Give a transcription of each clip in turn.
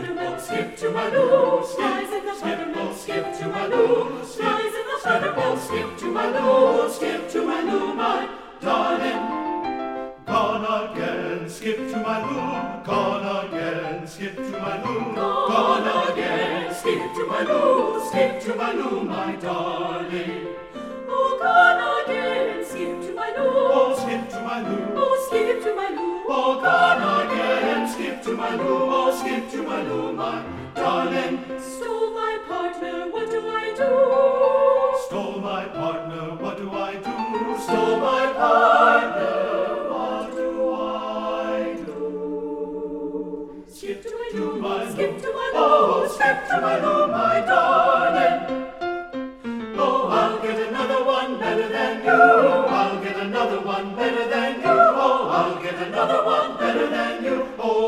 butter bowl, skip to my loo. Flies in the butter bowl, skip to my loo. Flies in the butter bowl, skip to my loo. Skip to my loo, my darling. Gone again, skip to my loo. Gone again, skip to my loo. Gone again, skip to my loo. skip to my loo, my darling. Oh, gone again, skip to my loo. Oh, skip to my loo. Oh, skip to my loo. Oh, gone again, skip to my loo. Oh, skip to my loo, my darling. Stole my partner, what do I do? Stole my partner, what do I do? Stole my partner, what do I do? Skip to my loo, skip to my loo. Oh, skip to my loo, my darling. Oh, I'll get another one better than you. I'll get another one better than you. Oh, I'll get another one better than you.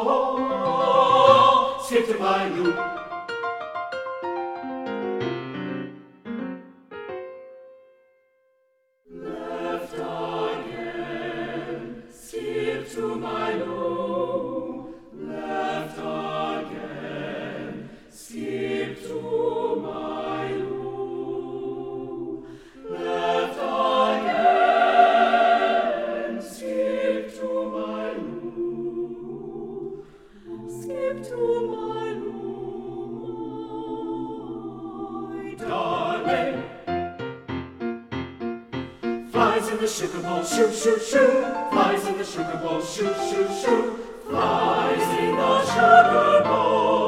Oh, skip to my loo. Left again, skip to my loo. Left again, skip to my loo. Left again, skip to my loo. Skip to my loo, my darling. Flies in the sugar bowl, shoo, shoo, shoo. Flies in the sugar bowl, shoo, shoo, shoo. Flies in the sugar bowl.